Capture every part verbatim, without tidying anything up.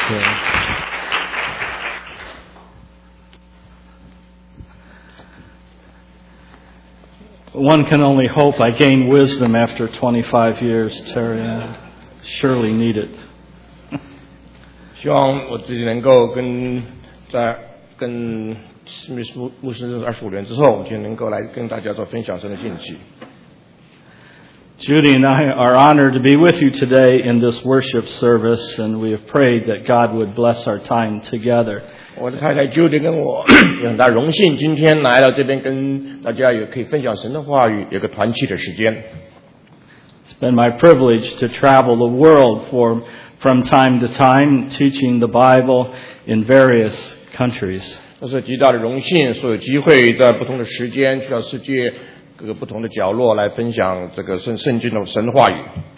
One can only hope I gain wisdom after twenty-five years, Terry. I surely need it. 希望我自己能够跟在跟史密斯牧师二十五年之后，就能够来跟大家做分享神的信息。 Judy and I are honored to be with you today in this worship service, and we have prayed that God would bless our time together. 我的太太 Judy 跟我有很大荣幸，今天来到这边跟大家也可以分享神的话语，有个团契的时间。 It's been my privilege to travel the world for, from time to time, teaching the Bible in various countries. 这是极大的荣幸，所有机会在不同的时间去到世界各个不同的角落来分享这个圣圣经的神话语。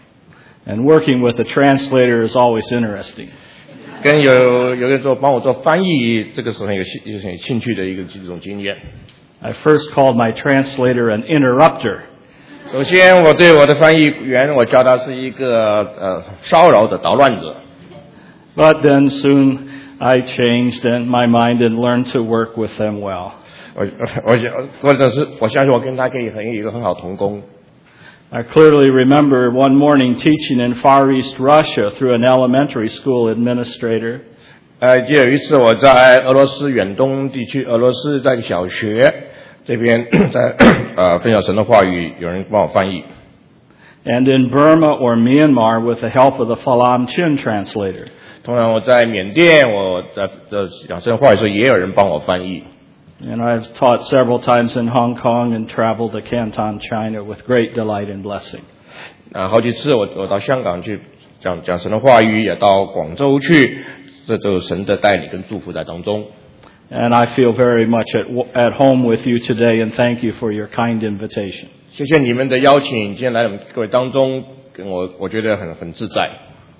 And working with a translator is always interesting. 跟有有人做帮我做翻译，这个是很有兴有很有兴趣的一个这种经验。 I first called my translator an interrupter. 首先，我对我的翻译员，我叫他是一个呃骚扰者、捣乱者。 But then soon I changed in my mind and learned to work with them well. 我我或者是我相信我跟他可以很有一个很好同工。 I clearly remember one morning teaching in Far East Russia through an elementary school administrator. 呃，就有一次我在俄罗斯远东地区，俄罗斯在小学这边在呃分享神的话语，有人帮我翻译。 And in Burma or Myanmar with the help of the Phalam Chin translator. 通常我在缅甸，我在的讲神话语的时候，也有人帮我翻译。 And I've taught several times in Hong Kong and traveled to Canton, China with great delight and blessing. 啊，好几次我我到香港去讲讲神的话语，也到广州去，这都有神的带领跟祝福在当中。 And I feel very much at at home with you today, and thank you for your kind invitation. 谢谢你们的邀请，今天来我们各位当中，跟我我觉得很很自在。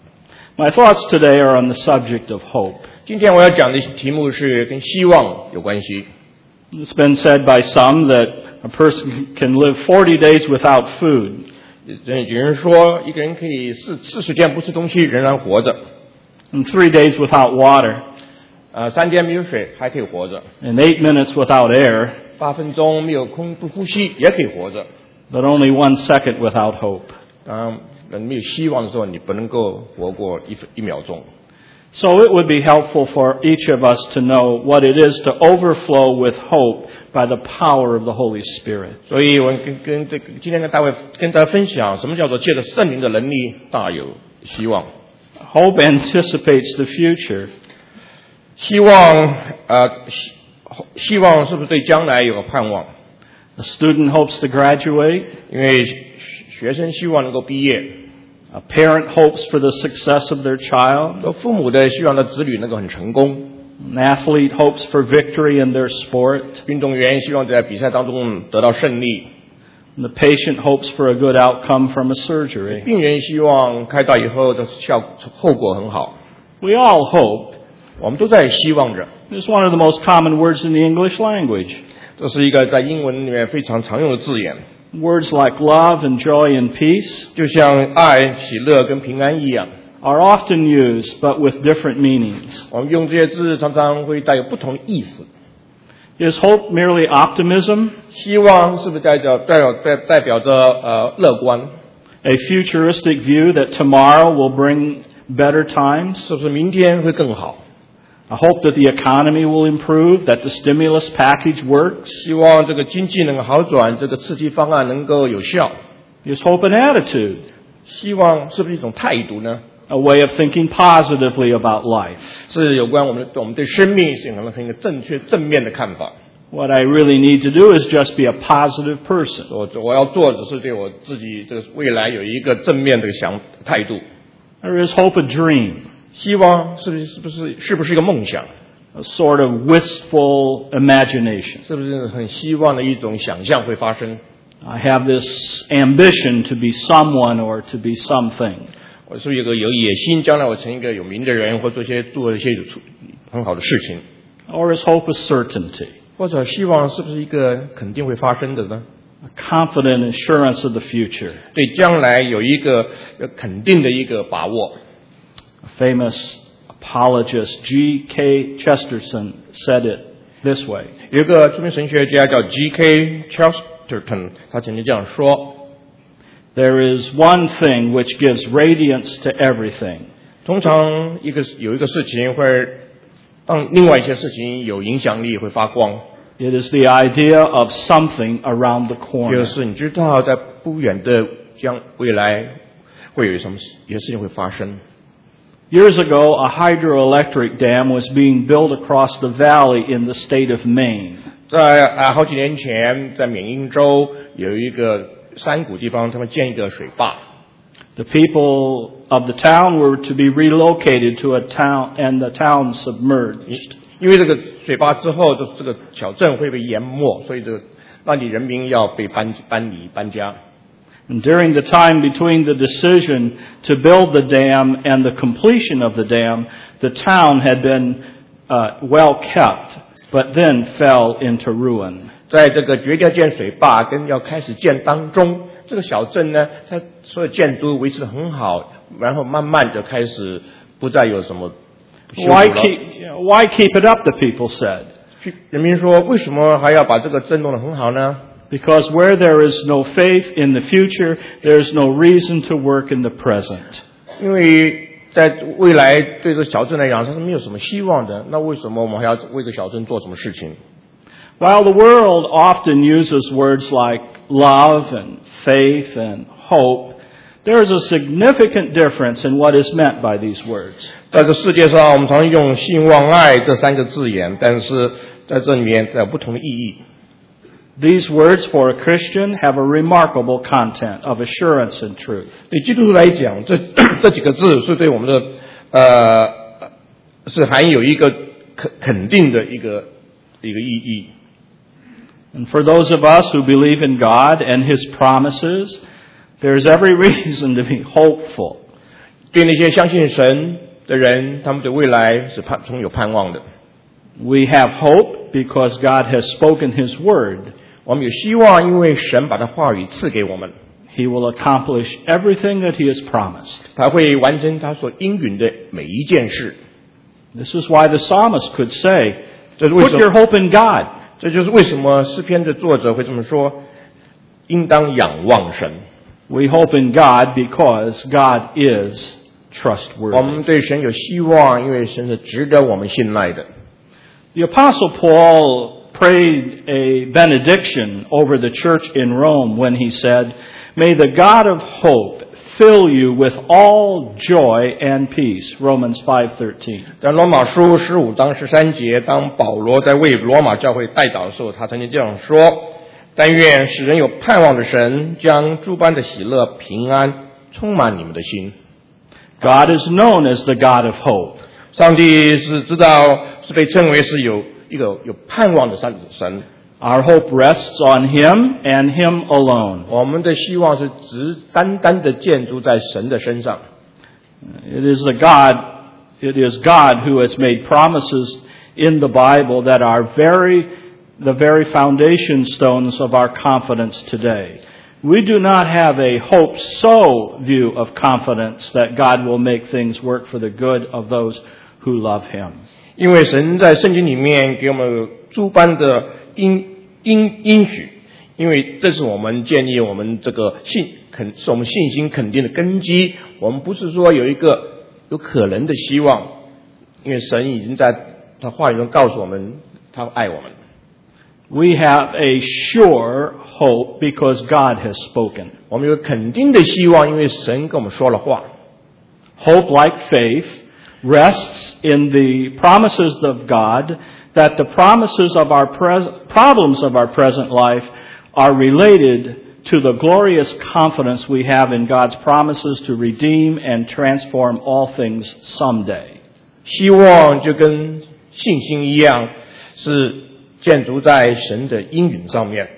My thoughts today are on the subject of hope. 今天我要讲的题目是跟希望有关系。 It's been said by some that a person can live forty days without food. 有人说，一个人可以四四十天不吃东西仍然活着。 And three days without water. 呃，三天没有水还可以活着。 And eight minutes without air. 八分钟没有空不呼吸也可以活着。 But only one second without hope. 当人没有希望的时候，你不能够活过一一秒钟。 So it would be helpful for each of us to know what it is to overflow with hope by the power of the Holy Spirit. 所以我跟跟这个今天跟大卫跟大家分享，什么叫做借着圣灵的能力大有希望。 Hope anticipates the future. 希望呃希希望是不是对将来有个盼望？ A student hopes to graduate. 因为学生希望能够毕业。 A parent hopes for the success of their child. 父母的希望的子女能够很成功。 An athlete hopes for victory in their sport. 运动员希望在比赛当中得到胜利。 And the patient hopes for a good outcome from a surgery. 病人希望开刀以后的效后果很好。 We all hope. 我们都在希望着。 It's one of the most common words in the English language. 这是一个在英文里面非常常用的字眼。 Words like love and joy and peace, 就像爱、喜乐跟平安一样 are often used, but with different meanings. 我们用这些字常常会带有不同的意思。 Is hope merely optimism? 希望是不是代表代表代代表着呃乐观 A futuristic view that tomorrow will bring better times? 是不是明天会更好 A hope that the economy will improve, that the stimulus package works? 希望这个经济能够好转，这个刺激方案能够有效 Is hope an attitude? 希望是不是一种态度呢 A way of thinking positively about life? 是有关我们我们对生命是有很一个正确正面的看法 What I really need to do is just be a positive person. 我我要做的是对我自己这个未来有一个正面的想态度 Or is hope a dream? 希望是不是是不是是不是一个梦想 A sort of wistful imagination. 是不是很希望的一种想象会发生 I have this ambition to be someone or to be something. 我是有个有野心将来我成一个有名的人或做些做一些有很好的事情 Or is hope a certainty? 或者希望是不是一个肯定会发生的呢 A confident assurance of the future. 对将来有一个肯定的一个把握 A famous apologist G K Chesterton said it this way. 有一个著名神学家叫 G K Chesterton， 他曾经这样说 There is one thing which gives radiance to everything. 通常一个有一个事情会让另外一些事情有影响力，会发光。 It is the idea of something around the 就 corner. 是你知道在不远的将未来会有什么有些事情会发生。 Years ago, a hydroelectric dam was being built across the valley in the state of Maine. 在啊好几年前，在缅因州有一个山谷地方，他们建一个水坝。 The people of the town were to be relocated to a town, and the town submerged. 因为这个水坝之后，这这个小镇会被淹没，所以这个那里人民要被搬搬离搬家。 And during the time between the decision to build the dam and the completion of the dam, the town had been uh, well kept, but then fell into ruin. 在这个决定要建水坝跟要开始建当中，这个小镇呢，它所有建筑维持得很好，然后慢慢的开始不再有什么修补了。 Why keep, why keep it up, the people said. 人民说，为什么还要把这个镇弄得很好呢？ Because where there is no faith in the future, there is no reason to work in the present. 因为在未来对这个小镇来讲，它是没有什么希望的。那为什么我们还要为这个小镇做什么事情？ While the world often uses words like love and faith and hope, there is a significant difference in what is meant by these words. 在这世界上，我们常用信望爱这三个字眼，但是在这里面有不同的意义。 These words for a Christian have a remarkable content of assurance and truth. 对基督徒来讲，这这几个字是对我们的呃是含有一个肯肯定的一个一个意义。 And for those of us who believe in God and His promises, there's every reason to be hopeful. 对那些相信神的人，他们对未来是盼充有盼望的。 We have hope because God has spoken His word. 我们有希望，因为神把他话语赐给我们， He will accomplish everything that He has promised. 他会完成他所应允的每一件事。 This is why the psalmist could say, 这是为 put 什 your 么？ hope in God. 这就是为什么诗篇的作者会这么说：应当仰望神。 We hope in God because God is 我 trustworthy. 们对神有希望，因为神是值得我们信赖的。 The Apostle Paul prayed a benediction over the church in Rome when he said, May the God of hope fill you with all joy and peace. Romans five thirteen. 在罗马书十五章十三节，当保罗在为罗马教会代祷的时候，他曾经这样说：但愿使人有盼望的神，将诸般的喜乐、平安充满你们的心。 God is known as the God of hope. 上帝是知道，是被称为是有一个有盼望的神。 Our hope rests on Him and Him alone. 我们的希望是只单单的建筑在神的身上。 It is the God, it is God who has made promises in the Bible that are very, the very foundation stones of our confidence today. We do not have a hope so view of confidence that God will make things work for the good of those who love Him. 因为神在圣经里面给我们诸般的应应应许，因为这是我们建立我们这个信肯是我们信心肯定的根基。我们不是说有一个有可能的希望，因为神已经在他话语中告诉我们，他爱我们。 We have a sure hope because God has spoken. 我们有肯定的希望，因为神跟我们说了话。 Hope, like faith, rests in the promises of God, that the promises of our pres- problems of our present life are related to the glorious confidence we have in God's promises to redeem and transform all things someday. 希望就跟信心一样，是建筑在神的应允上面。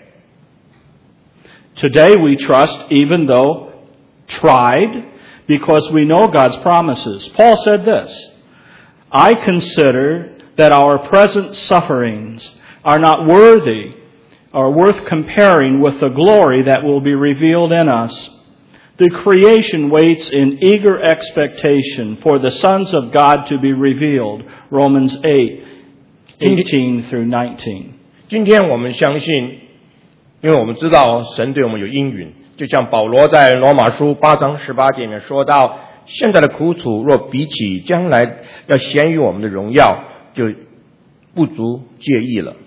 Today we trust even though tried, because we know God's promises. Paul said this, I consider that our present sufferings are not worthy or worth comparing with the glory that will be revealed in us. The creation waits in eager expectation for the sons of God to be revealed. Romans eight, eighteen through nineteen. 今天我们相信，因为我们知道神对我们有应允，就像保罗在罗马书八章十八节里面说到，现在的苦楚若比起将来要显于我们的荣耀，就不足介意了。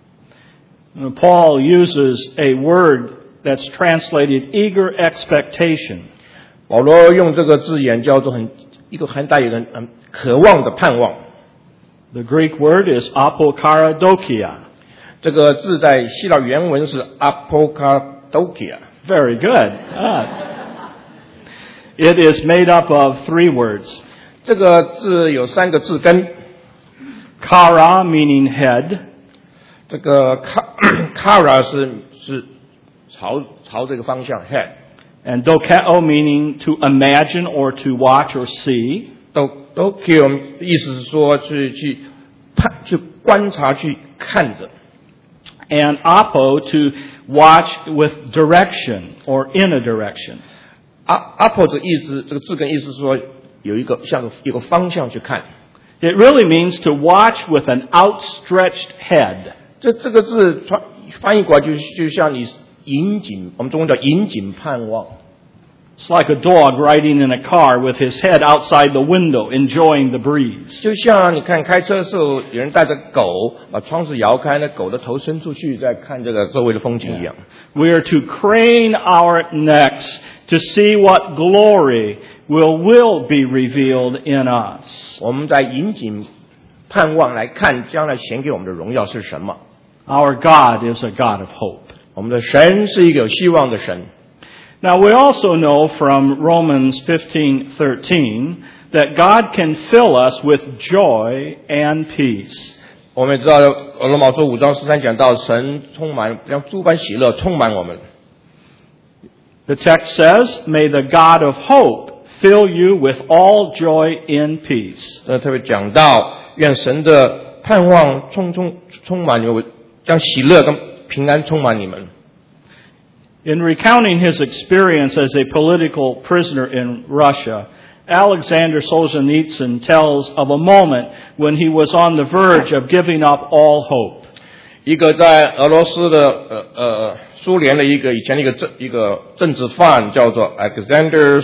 Paul uses a word that's translated eager expectation. 保罗用这个字眼叫做很一个很带有很很渴望的盼望。 The Greek word is apokaradokia. 这个字在希腊原文是 apokaradokia. Very good. Ah. It is made up of three words. 这个字有三个字根。 Kara meaning head. 这个 kara 是是朝朝这个方向 head。 And dokeo meaning to imagine or to watch or see. dokeo 意思是说去去看去观察去看着。 And apo to watch with direction or in a direction. apo 的意思，这个字根意思是说有一个像一个方向去看。 It really means to watch with an outstretched head. 这这个字翻翻译过来就就像你引颈，我们中文叫引颈盼望。 It's like a dog riding in a car with his head outside the window, enjoying the breeze. 就像你看开车的时候，有人带着狗把窗子摇开，那狗的头伸出去在看这个周围的风景一样。 We are to crane our necks to see what glory will will be revealed in us. 我们在引颈盼望来看将来显给我们的荣耀是什么。 Our God is a God of hope. 我们的神是一个有希望的神。 Now we also know from Romans fifteen thirteen that God can fill us with joy and peace. 我们也知道罗马书五章十三讲到神充满让诸般喜乐充满我们。 The text says, "May the God of hope fill you with all joy in peace." 那特别讲到愿神的盼望充充充满你们，将喜乐跟平安充满你们。 In recounting his experience as a political prisoner in Russia, Alexander Solzhenitsyn tells of a moment when he was on the verge of giving up all hope. 一个在俄罗斯的呃呃苏联的一个以前的一个政一个政治犯叫做 Alexander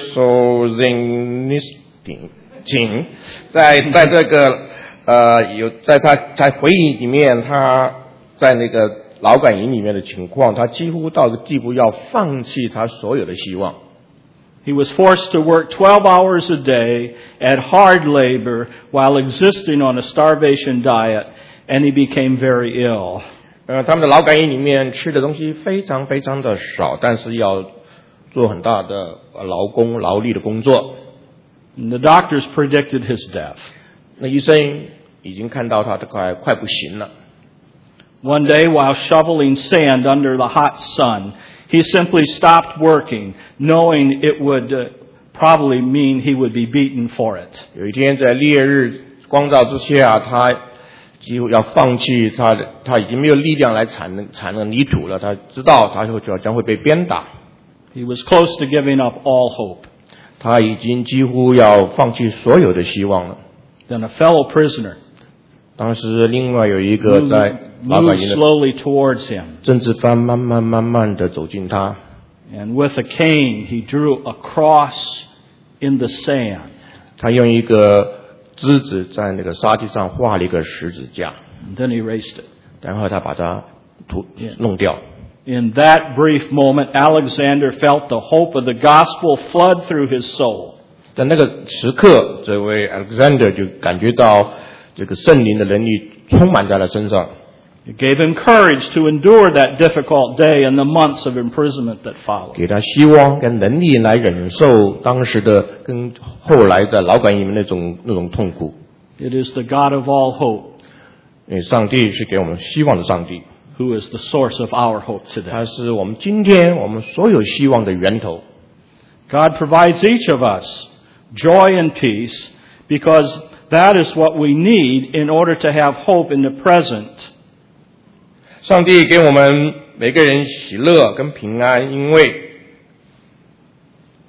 Solzhenitsyn， 在在这个呃有在他在回忆里面，他在那个劳改营里面的情况，他几乎到个地步要放弃他所有的希望。 He was forced to work twelve hours a day at hard labor while existing on a starvation diet, and he became very ill. 呃，他们的劳改营里面吃的东西非常非常的少，但是要做很大的劳工劳力的工作。 And the doctors predicted his death. 那医生已经看到他这快快不行了。 One day, while shoveling sand under the hot sun, he simply stopped working, knowing it would uh, probably mean he would be beaten for it. 有一天在烈日光照之下，他几乎要放弃他的，他已经没有力量来铲铲那泥土了。他知道他就将会被鞭打。 He was close to giving up all hope. 他已经几乎要放弃所有的希望了。 Then a fellow prisoner 当时另外有一个在劳改 moved 营的 slowly towards him, 政治犯，慢慢慢慢的走近他。 and with a cane he drew a cross in the sand. 他用一个枝子在那个沙地上画了一个十字架， And then he erased it. 然后他把它涂 Yeah. 弄掉。 In that brief moment, Alexander felt the hope of the gospel flood through his soul. 在那个时刻，这位 Alexander 就感觉到这个圣灵的能力充满在他身上。 It gave him courage to endure that difficult day and the months of imprisonment that followed. 给他希望跟能力来忍受当时的跟后来在劳改营里面那种那种痛苦。 It is the God of all hope 因为上帝是给我们希望的上帝， who is the source of our hope 他 today. 是我们今天我们所有希望的源头。 God provides each of us joy and peace because that is what we need in order to have hope in the present. 上帝给我们每个人喜乐跟平安，因为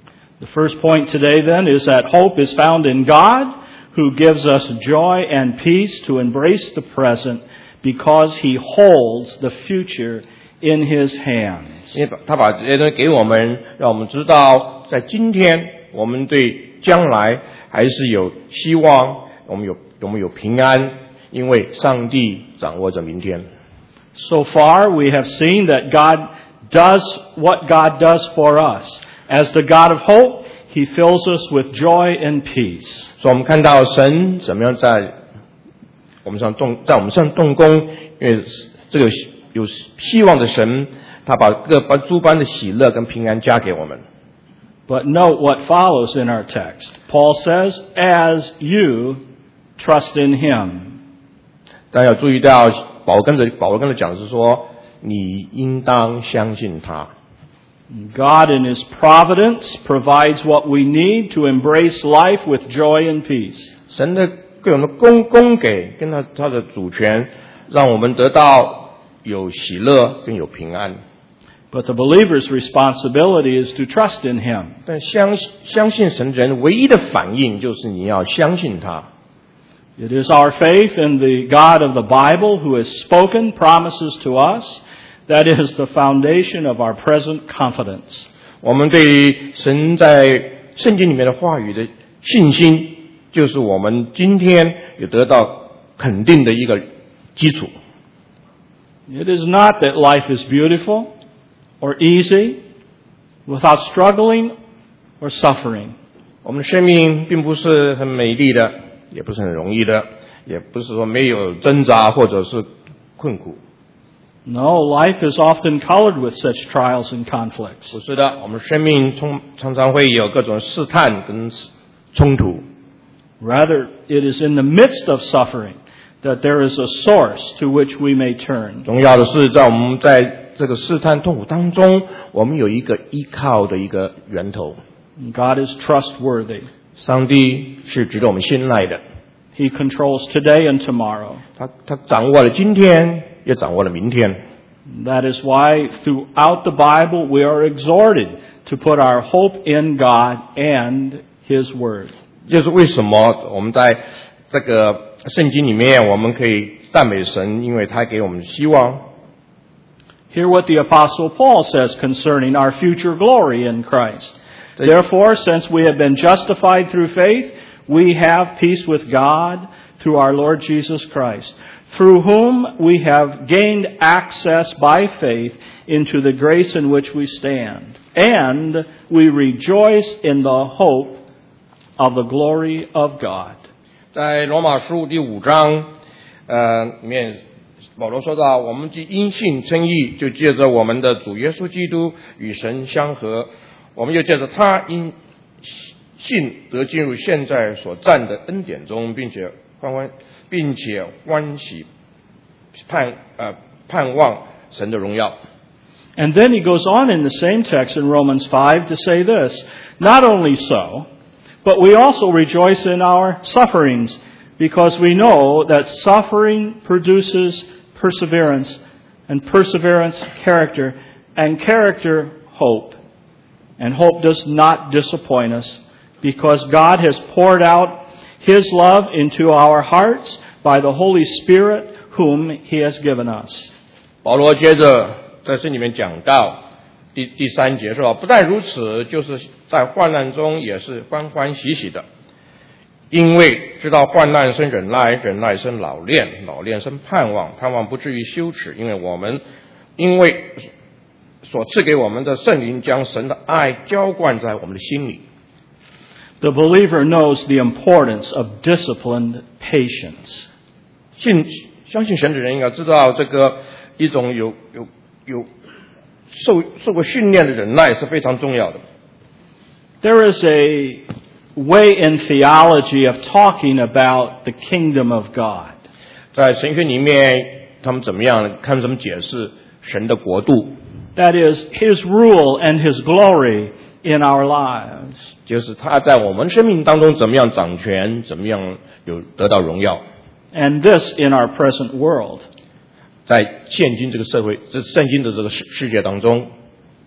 The first point today then is that hope is found in God, who gives us joy and peace to embrace the present because He holds the future in His hands. 因为他把这些东西给我们，让我们知道在今天我们对将来还是有希望，我们有我们有平安，因为上帝掌握着明天。 So far we have seen that God does what God does for us. As the God of hope, He fills us with joy and peace. 所以我们看到神怎么样在我们上动，在我们上动工，因为这个有希望的神，他把各把诸般的喜乐跟平安加给我们。 But note what follows in our text. Paul says, "As you trust in Him." 但要注意到，保罗跟着保罗跟着讲的是说，你应当相信他。 God in His providence provides what we need to embrace life with joy and peace. 神的各种的供供给跟他他的主权，让我们得到有喜乐跟有平安。 But the believer's responsibility is to trust in Him. 但相相信神人唯一的反应就是你要相信他。 It is our faith in the God of the Bible who has spoken promises to us that is the foundation of our present confidence. 我们对神在圣经里面的话语的信心，就是我们今天有得到肯定的一个基础。 It is not that life is beautiful or easy without struggling or suffering. 我们的生命并不是很美丽的，也不是很容易的，也不是说没有挣扎或者是困苦。 No, life is often colored with such trials and conflicts. 不是的，我们生命充常常会有各种试探跟冲突。 Rather, it is in the midst of suffering that there is a source to which we may turn. 重要的是，在我们在这个试探痛苦当中，我们有一个依靠的一个源头。 God is trustworthy. 上帝是值得我们信赖的。 He controls today and tomorrow. 他他掌握了今天，也掌握了明天。 That is why throughout the Bible we are exhorted to put our hope in God and His Word. 就是为什么我们在这个圣经里面，我们可以赞美神，因为他给我们希望。 Hear what the Apostle Paul says concerning our future glory in Christ. Therefore, since we have been justified through faith, we have peace with God through our Lord Jesus Christ, through whom we have gained access by faith into the grace in which we stand. And we rejoice in the hope of the glory of God. 在罗马书第五章呃里面，保罗说到，我们既因信称义，就借着我们的主耶稣基督与神相合，我们又借着他因信得进入现在所占的恩典中，并且欢欢，并且欢喜盼呃盼望神的荣耀。 And then he goes on in the same text in Romans five to say this, not only so, but we also rejoice in our sufferings, because we know that suffering produces perseverance, and perseverance character, and character hope. And hope does not disappoint us, because God has poured out His love into our hearts by the Holy Spirit whom He has given us. 保罗接着在这里面讲到第第三节说，不但如此，就是在患难中也是欢欢喜喜的，因为知道患难生忍耐，忍耐生老练，老练生盼望，盼望不至于羞耻，因为我们因为所赐给我们的圣灵将神的爱浇灌在我们的心里。 The believer knows the importance of disciplined patience. 信相信神的人应该知道，这个一种有有有受受过训练的忍耐是非常重要的。 There is a way in theology of talking about the kingdom of God. 在神学里面，他们怎么样看怎么解释神的国度？ That is His rule and His glory in our lives. 就是他在我们生命当中怎么样掌权，怎么样有得到荣耀。 And this in our present world. 在现今这个社会，这圣经的这个世世界当中。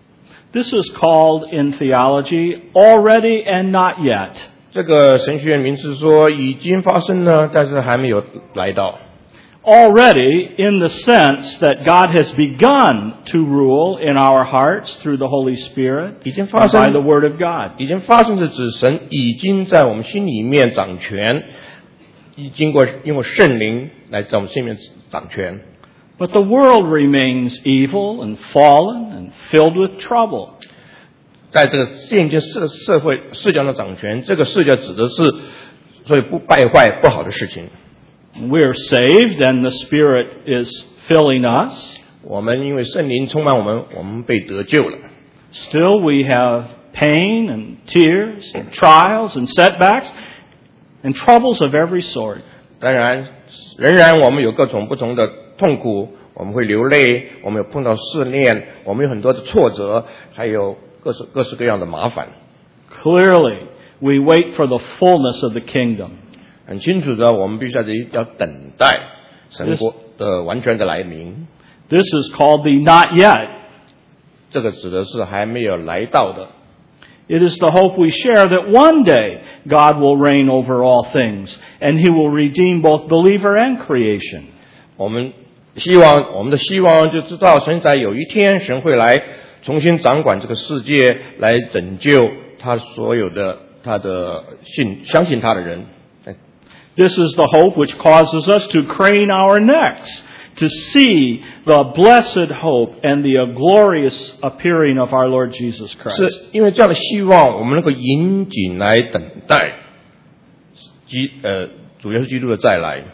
This is called in theology already and not yet. 这个神学名是说已经发生了，但是还没有来到。 Already in the sense that God has begun to rule in our hearts through the Holy Spirit 已经发 and 生 by the Word of God. 已经发生是指神已经在我们心里面掌权，已经过因为圣灵来在我们心里面掌权。 But the world remains evil and fallen and filled with trouble. 在这个现今社社会世界的掌权，这个世界指的是所以不败坏不好的事情。 We are saved and the Spirit is filling us. 我们因为圣灵充满我们，我们被得救了。 Still we have pain and tears and trials and setbacks and troubles of every sort. 当然，仍然我们有各种不同的痛苦，我们会流泪，我们有碰到试炼，我们有很多的挫折，还有各式各式各样的麻烦。 Clearly, we wait for the fullness of the kingdom. 很清楚的，我们必须要要等待神国的完全的来临。 This is called the not yet. 这个指的是还没有来到的。 It is the hope we share that one day God will reign over all things, and He will redeem both believer and creation. 我们希望，我们的希望就知道，神在有一天，神会来重新掌管这个世界，来拯救他所有的他的信相信他的人。 This is the hope which causes us to crane our necks to see the blessed hope and the glorious appearing of our Lord Jesus Christ. 是因为这样的希望，我们能够引颈来等待基呃主耶稣基督的再来。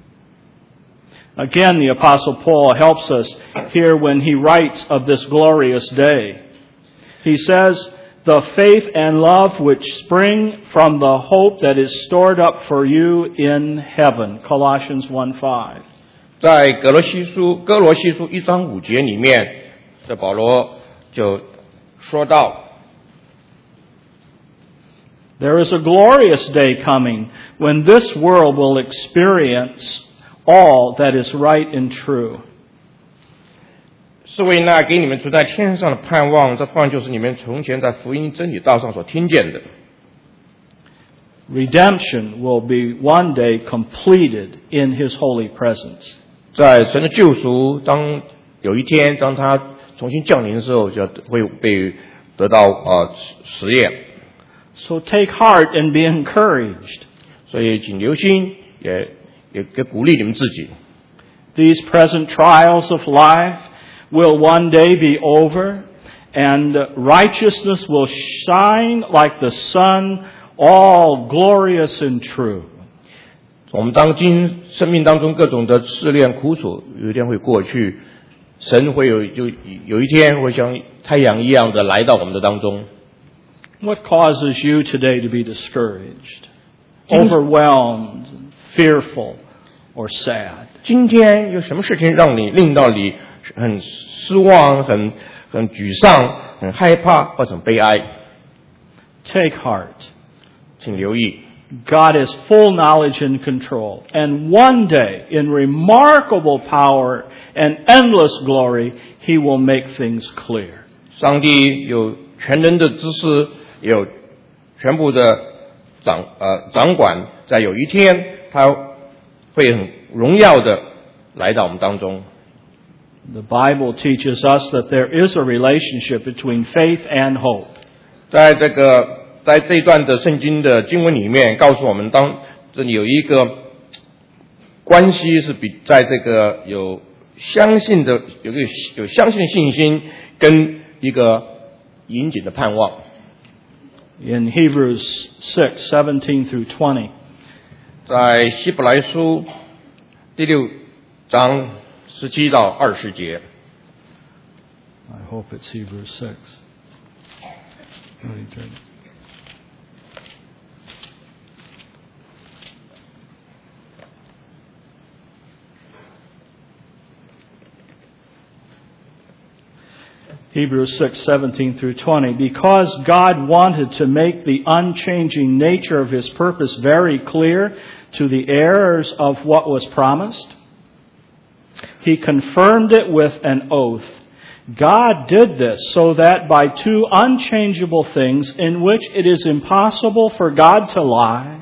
Again, the Apostle Paul helps us here when he writes of this glorious day. He says, the faith and love which spring from the hope that is stored up for you in heaven. Colossians one five. 在哥罗西书哥罗西书一章五节里面，这保罗就说到 There is a glorious day coming when this world will experience all that is right and true. 是为那给你们存在天上的盼望，这盼望就是你们从前在福音真理道上所听见的。 Redemption will be one day completed in His holy presence. 在神的救赎，当有一天当他重新降临的时候，就会被得到呃实验。 So take heart and be encouraged. 所以请留心，也也也鼓励你们自己。 These present trials of life will one day be over, and righteousness will shine like the sun, all glorious and true. 我们当今生命当中各种的试炼苦楚，有一天会过去，神会有就有一天会像太阳一样的来到我们的当中。 What causes you today to be discouraged, overwhelmed, fearful, or sad? 今天有什么事情让你令到你很失望、很很沮丧、很害怕或者很悲哀？ Take heart. 请留意。 God is full knowledge and control. And one day, in remarkable power and endless glory, He will make things clear. 上帝有全能的知识，有全部的掌呃掌管，在有一天，他会很荣耀的来到我们当中。 The Bible teaches us that there is a relationship between faith and hope. 在这个在这一段的圣经的经文里面，告诉我们，当这里有一个关系是比在这个有相信的有个有相信的信心跟一个引颈的盼望。 In Hebrews six seventeen through twenty. 在希伯来书第六章十七到二十节。 I hope it's Hebrews six. Let me turn it. Hebrews six seventeen through twenty. Because God wanted to make the unchanging nature of His purpose very clear to the heirs of what was promised, He confirmed it with an oath, God did this so that by two unchangeable things in which it is impossible for God to lie,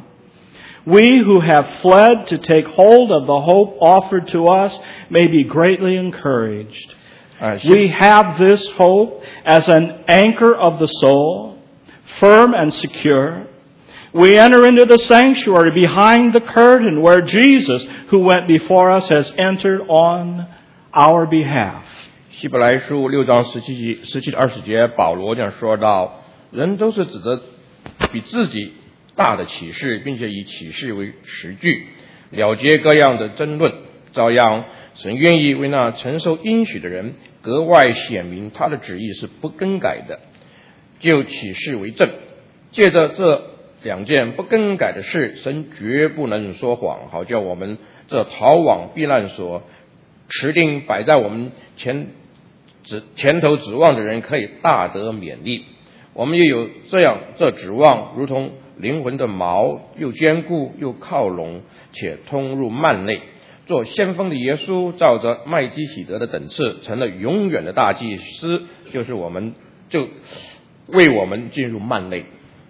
we who have fled to take hold of the hope offered to us may be greatly encouraged. We have this hope as an anchor of the soul, firm and secure. We enter into the sanctuary behind the curtain where Jesus, who went before us, has entered on our behalf. 希伯来书六章十七节十七到二十节，保罗这样说到：人都是指着比自己大的启示，并且以启示为实据，了结各样的争论。照样，神愿意为那承受应许的人格外显明他的旨意是不更改的，就启示为证。借着这两件不更改的事，神绝不能说谎，好叫我们这逃往避难所持定摆在我们前指前头指望的人可以大得勉励。我们也有这样这指望，如同灵魂的锚，又坚固又靠拢，且通入幔内。做先锋的耶稣，照着麦基洗德的等次，成了永远的大祭司，就是我们就为我们进入幔内。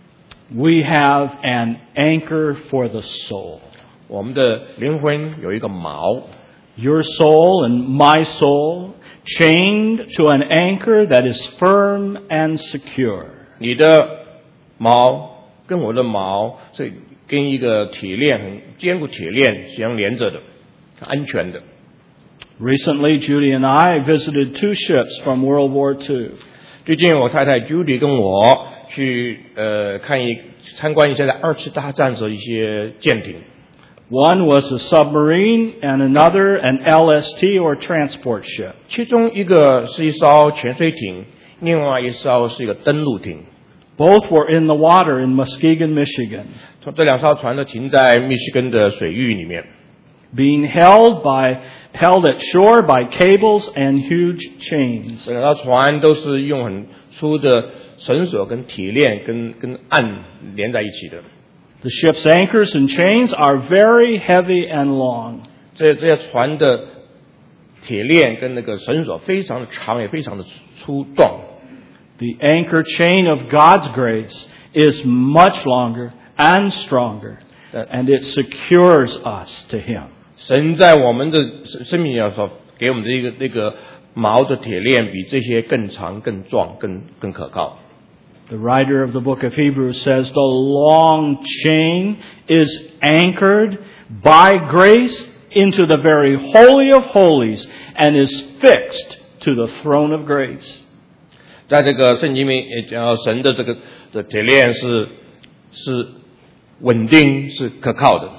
We have an anchor for the soul. 我们的灵魂有一个锚。 Your soul and my soul chained to an anchor that is firm and secure. 你的锚跟我的锚是跟一个铁链很坚固铁链相连着的，安全的。 Recently, Judy and I visited two ships from World War Two. 最近我太太 Judy 跟我去呃看一参观一下在二次大战时一些舰艇。 One was a submarine and another an L S T or transport ship. 其中一个是一艘潜水艇，另外一艘是一个登陆艇。 Both were in the water in Muskegon, Michigan. 这两艘船都停在密西根的水域里面。 Being held by held at shore by cables and huge chains. 这两艘船都是用很粗的绳索跟铁链跟跟岸连在一起的。 The ship's anchors and chains are very heavy and long. 这这些船的铁链跟那个绳索非常的长，也非常的粗壮。 The anchor chain of God's grace is much longer and stronger, and it secures us to Him. 神在我们的生命里所给我们的一个那个锚的铁链，比这些更长、更壮、更更可靠。 The writer of the book of Hebrews says the long chain is anchored by grace into the very holy of holies and is fixed to the throne of grace. 在这个圣经里面也讲到神的这个的铁链是是稳定是可靠的。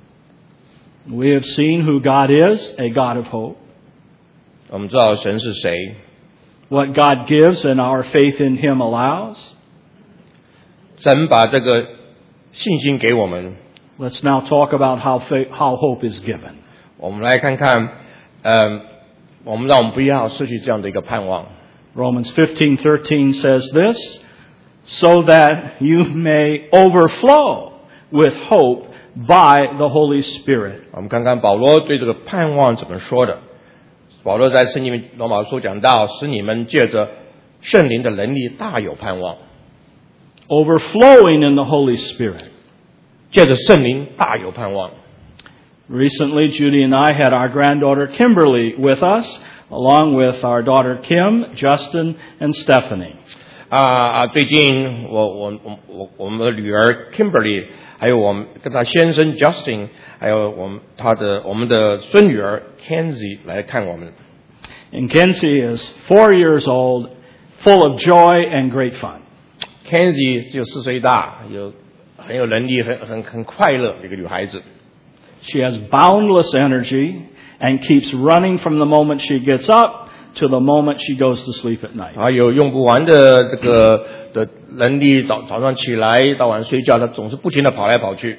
We have seen who God is, a God of hope. 我们知道神是谁。 What God gives and our faith in Him allows. 神把这个信心给我们。 Let's now talk about how faith, how hope is given. 我们来看看，呃，我们让我们不要失去这样的一个盼望。 Romans fifteen thirteen says this, so that you may overflow with hope by the Holy Spirit. 我们看看保罗对这个盼望怎么说的。保罗在圣经里罗马书讲到，使你们借着圣灵的能力大有盼望。 Overflowing in the Holy Spirit. 借着圣灵大有盼望。 Recently, Judy and I had our granddaughter Kimberly with us, along with our daughter Kim, Justin, and Stephanie. 啊啊！最近我我我我我们的女儿 Kimberly， 还有我们跟她先生 Justin， 还有我们她的我们的孙女儿 Kenzie 来看我们。 And Kenzie is four years old, full of joy and great fun. Kenzie 只有四岁大，有很有能力，很很很快乐的一个女孩子。 She has boundless energy and keeps running from the moment she gets up to the moment she goes to sleep at night. 啊，有用不完的这个的能力，早早上起来到晚上睡觉，她总是不停地跑来跑去。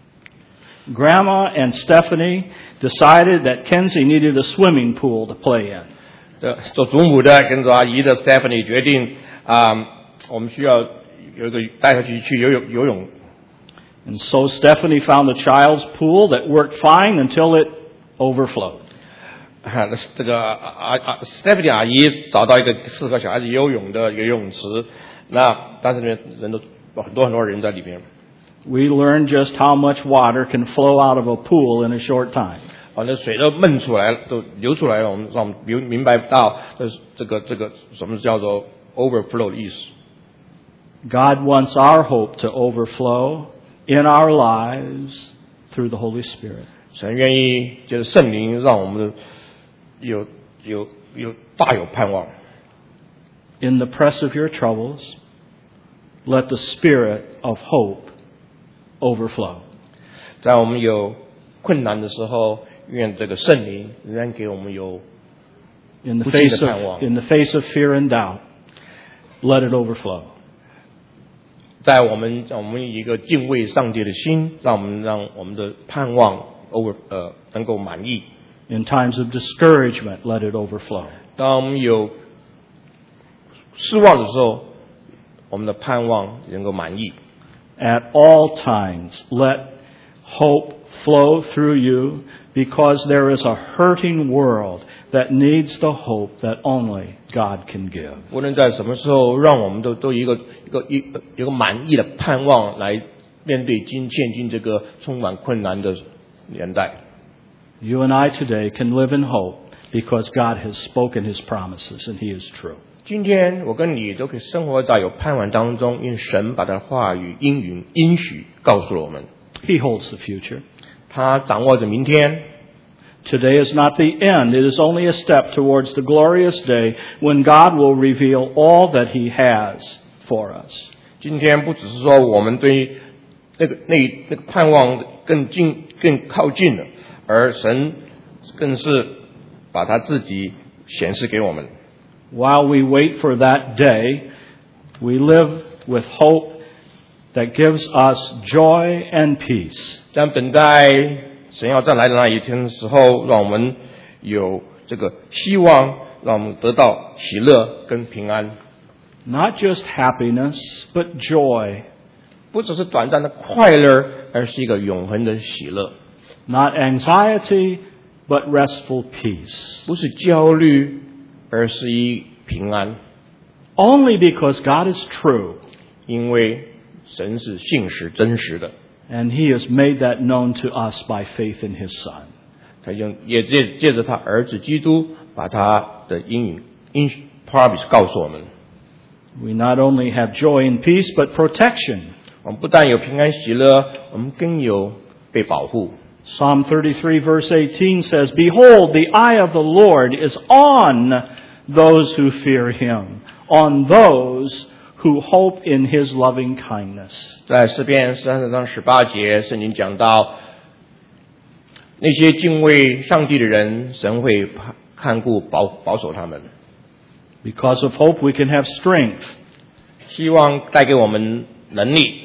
Grandma and Stephanie decided that Kenzie needed a swimming pool to play in. 做祖母的跟着阿姨的 Stephanie 决定啊，我们需要有一个带她去去游泳游泳。 And so Stephanie found a child's pool that worked fine until it overflowed. 啊，这个啊啊 Stephanie 阿姨找到一个适合小孩子游泳的游泳池，那但是呢，人都很多很多人在里面。 We learn just how much water can flow out of a pool in a short time. 把那水都闷出来，都流出来了，我们让我们明明白到这这个这个什么叫做 overflow 的意思。 God wants our hope to overflow in our lives through the Holy Spirit. 神愿意就是圣灵让我们有有有大有盼望。 In the press of your troubles, let the spirit of hope overflow. 在我们有困难的时候，愿这个圣灵仍然给我们有 In the 不尽的 face 盼望。 of, in the face of fear and doubt, let it overflow. 在我们让我们一个敬畏上帝的心，让我们让我们的盼望 over 呃能够满意。 In times of discouragement, let it overflow. 当我们有失望的时候，我们的盼望能够满意。 At all times, let hope flow through you because there is a hurting world that needs the hope that only God can give. 无论在什么时候，让我们都都有一个一个一个一个满意的盼望来面对今现今这个充满困难的年代。 You and I today can live in hope because God has spoken His promises and He is true. 今天我跟你都可以生活在有盼望当中，因为神把他的话语应允应许告诉了我们， He holds the future. 他掌握着明天。 Today is not the end. It is only a step towards the glorious day when God will reveal all that He has for us. 今天不只是说我们对那个那那个盼望更近更靠近了，而神更是把他自己显示给我们。 While we wait for that day, we live with hope that gives us joy and peace. 在等待神要再来的那一天的时候，让我们有这个希望，让我们得到喜乐跟平安。 Not just happiness, but joy. 不只是短暂的快乐，而是一个永恒的喜乐。 Not anxiety, but restful peace. 不是焦虑，而是一平安。 Only because God is true. 因为神是信实真实的。 And He has made that known to us by faith in His Son. 他用也借借着他儿子基督，把他的应允应 promise 告诉我们。 We not only have joy and peace, but protection. 我们不但有平安喜乐，我们更有被保护。 Psalm thirty-three verse eighteen says, Behold, the eye of the Lord is on those who fear Him, on those who hope in His loving kindness. 在诗篇三十章十八节，圣经讲到，那些敬畏上帝的人，神会看顾保保守他们。 Because of hope, we can have strength. 希望带给我们能力。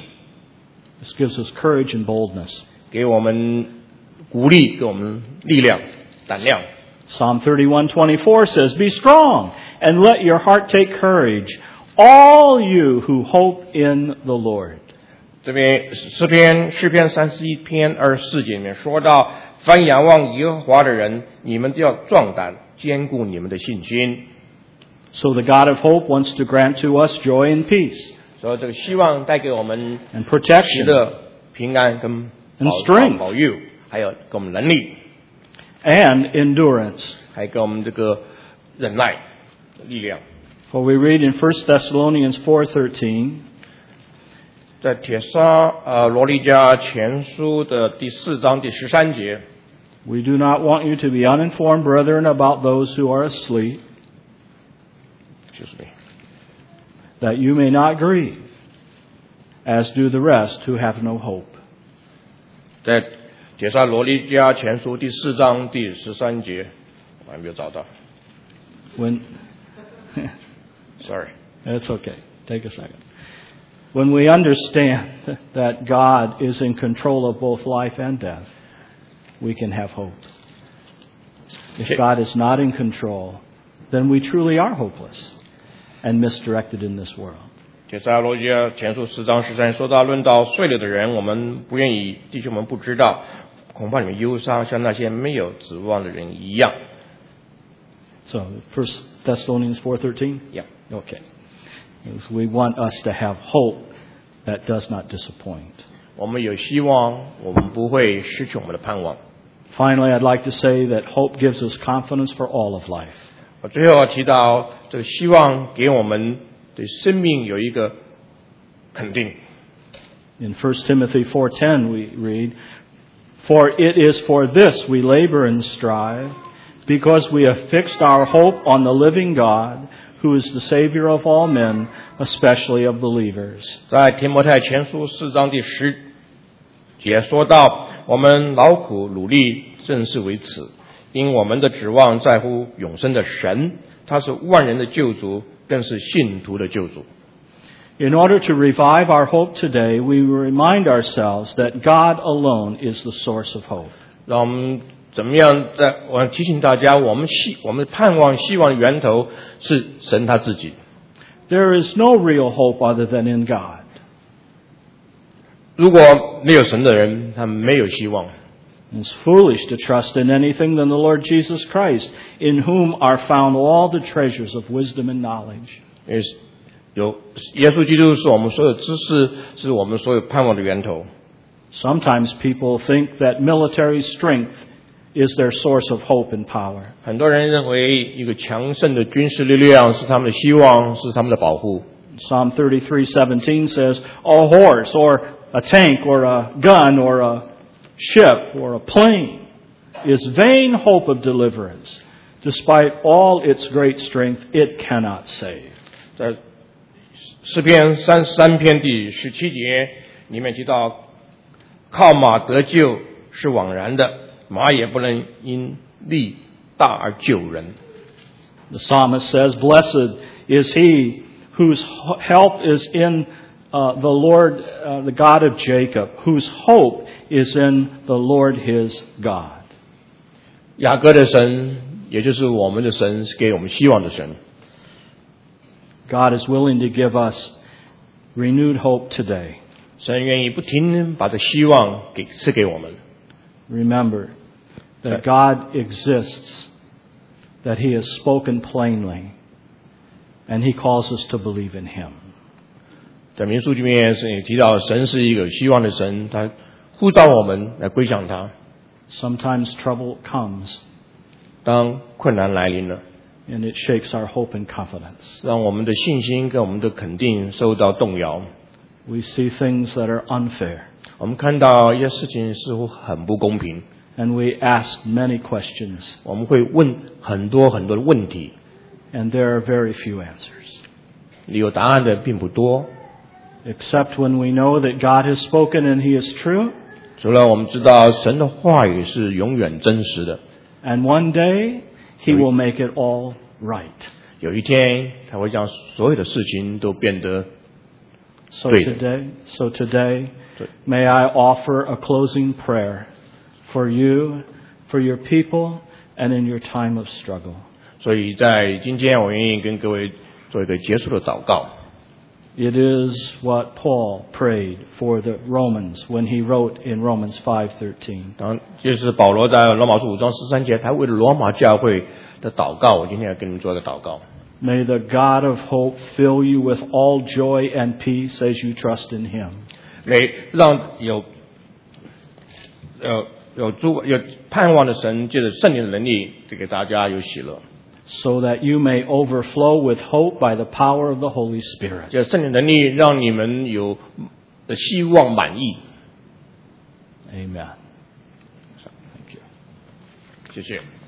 This gives us courage and boldness. 给我们鼓励，给我们力量、胆量。 Psalm thirty-one twenty-four says, Be strong and let your heart take courage, all you who hope in the Lord. 这边诗篇诗篇三十一篇二十四节里面说到，凡仰望耶和华的人，你们都要壮胆，坚固你们的信心。 So the God of hope wants to grant to us joy and peace. 所以这个希望带给我们 And protection. 喜乐、平安跟 And 保 strength. 保佑，还有给我们能力， And endurance. 还给我们这个忍耐的力量。 For we read in First Thessalonians four thirteen, 在帖撒呃罗尼迦前书的第四章第十三节， We do not want you to be uninformed, brethren, about those who are asleep, 就是 that you may not grieve, as do the rest who have no hope. 在帖撒罗尼迦前书第四章第十三节，我还没有找到 When ，sorry。 That's okay. Take a second. When we understand that God is in control of both life and death, we can have hope. If God is not in control, then we truly are hopeless and misdirected in this world. 帖撒罗尼迦前书四章十三说到，论到睡了的人，我们不愿意弟兄们不知道，恐怕你们忧伤，像那些没有指望的人一样。 So First Thessalonians four thirteen? Yeah. Okay. Because we want us to have hope that does not disappoint. 我们有希望，我们不会失去我们的盼望。 Finally, I'd like to say that hope gives us confidence for all of life. 我最后要提到，这个希望给我们对生命有一个肯定。 In First Timothy four ten we read, "For it is for this we labor and strive, because we have fixed our hope on the living God, who is the Savior of all men, especially of believers." 在提摩太前书四章第十节说到，我们劳苦努力，正是为此，因我们的指望在乎永生的神，他是万人的救主，更是信徒的救主。 In order to revive our hope today, we remind ourselves that God alone is the source of hope. 让我们怎么样在？我提醒大家，我们希我们盼望、希望的源头是神他自己。 There is no real hope other than in God. 如果没有神的人，他没有希望。 It's foolish to trust in anything than the Lord Jesus Christ, in whom are found all the treasures of wisdom and knowledge. 也是有耶稣基督是我们所有知识，是我们所有盼望的源头。 Sometimes people think that military strength is their source of hope and power. 很多人认为一个强盛的军事力量是他们的希望，是他们的保护。 Psalm thirty-three seventeen says, "A horse or a tank or a gun or a ship or a plane is vain hope of deliverance. Despite all its great strength, it cannot save." 在诗篇三十三篇第十七节里面提到，靠马得救是枉然的，马也不能因力大而救人。 The psalmist says, "Blessed is he whose help is in uh, the Lord, uh, the God of Jacob, whose hope is in the Lord his God." 雅各的神，也就是我们的神，是给我们希望的神。 God is willing to give us renewed hope today. 神愿意不停把这希望给赐给我们。 Remember that God exists, that he has spoken plainly, and he calls us to believe in him. 在民数里面是也提到，神是一个有希望的神，他呼召我们来归向他。 Sometimes trouble comes, 当困难来临了， and it shakes our hope and confidence. 让我们的信心跟我们的肯定受到动摇。 We see things that are unfair, 我们看到一些事情似乎很不公平， and we ask many questions, 我们会问很多很多的问题， and there are very few answers. 有答案的并不多。 Except when we know that God has spoken and he is true, 除了我们知道神的话语是永远真实的， and one day he will make it all right. 有一天才会让所有的事情都变得 So 对的。 today, so today, 对。 may I offer a closing prayer for you, for your people, and in your time of struggle. 所以在今天，我愿意跟各位做一个结束的祷告。 It is what Paul prayed for the Romans when he wrote in Romans five thirteen. 当然，就是保罗在罗马书五章十三节，他为了罗马教会的祷告。我今天要跟你们做一个祷告。 May the God of hope fill you with all joy and peace as you trust in him. 来让有有有诸有盼望的神，借着圣灵的能力，这给大家有喜乐。 So that you may overflow with hope by the power of the Holy Spirit. 借着圣灵的能力，让你们有的希望满意。 Amen. Thank you. 谢谢。